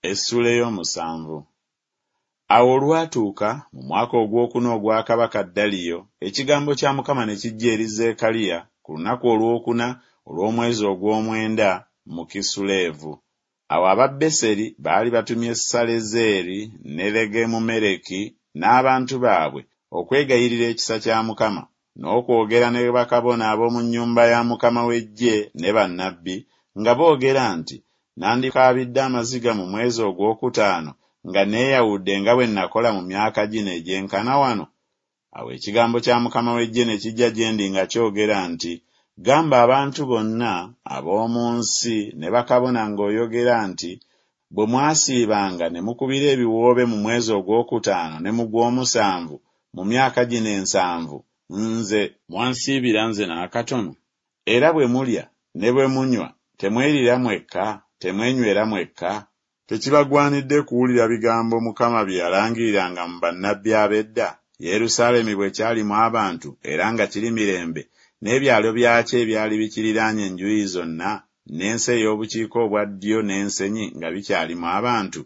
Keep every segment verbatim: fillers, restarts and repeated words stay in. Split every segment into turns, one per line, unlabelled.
Essula ey'omusanvu. Awo olwatuuka mu mwaka ogwokuna ogwa kabaka Daliyo, ekigambo kya Mukama ne kijja eri Zekkaliya ku lunaku olwokuna olw'omwezi ogw'omwenda mu Kisuleevu. Awo Ababeseri baali batumye Salezeeri ne Legemumereki n'abantu baabwe okwegayirira ekisa kya Mukama, n'okwogera ne bakabona ab'omu nnyumba ya Mukama w'eggye ne bannabbi, nga boogera nti, nandikaabidde amaziga mu mwezi ogwokutaano nga neeyawudde nga bwe nakola mu myaka gino egyenkana wano. Awo ekigambo kya Mukama w'eggye ne kijja gye ndi nga kyogera nti, gamba abantu bonna ab'omu nsi ne bakabona ng'oyogera nti, bwe mwasiibanga ne mukubira ebiwoobe mu mwezi ogwokutaano ne mu gw'omusanvu mu myaka gino ensanvu, nze mwansiibira nze n'akatono? Era bwe mulya ne bwe munywa temwerira mwekka, temwenywera mwekka? Tekibagwanidde kuwulira bigambo Mukama bye yalangiriranga mu bannabbi ab'edda, Yerusaalemi bwe kyalimu abantu era nga kiri mirembe, n'ebyalo byakyo ebyali bikiriraanye enjuuyi zonna, n'ensi ey'obukiika obwa ddyo n'ensenyi nga bikyalimu abantu?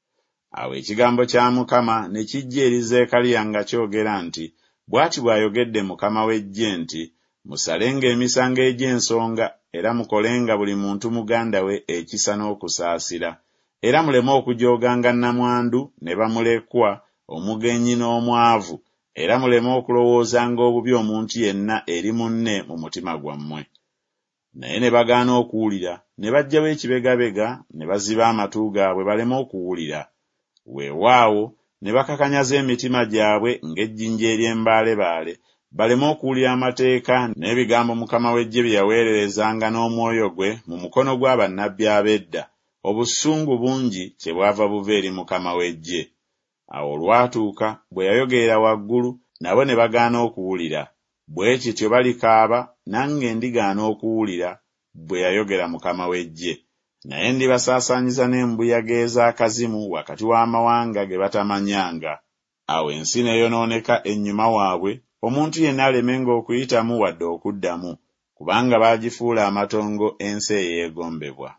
Awo ekigambo kya Mukama ne kijja eri Zekkaliya nga kyogera nti, bw'ati bw'ayogedde Mukama w'eggye nti, musalenga emisango egy'ensonga era mukolenga buli muntu muganda we ekisa n'okusaasira, era muleme okujooganga nnamwandu ne bamulekwa, omugenyi n'omwavu, era muleme okulowoozanga obubi omuntu yenna eri munne mu mutima gwammwe. Naye ne bagaana okuwulira, ne bajjawo ekibegabega ne baziba amatu gaabwe baleme okuwulira. Weewaawo ne bakakanyaza emitima gyabwe ng'ejjinja ery'embaalebaale, baleme okuwulira amateeka n'ebigambo Mukama w'eggye bye yaweererezanga n'omwoyo gwe mu mukono gw'abannabbi ab'edda. Obusungu bungi kyebwava buva eri Mukama w'eggye. Awo olwatuuka bwe yayogerera waggulu, nabo ne bagaana okuwulira. Bwe kityo balikaaba, nange ndigaana okuwulira bwe yayogera Mukama w'eggye. Naye ndibasaasaanyiza n'embuyaga ez'akazimu wakati w'amawanga ge batamanyanga. Awo ensi n'eyonooneka ennyuma waabwe, omuntu yenna alemenga okuyitamu wadde okuddamu, kubanga baagifuula amatongo ensi eyeegombebwa.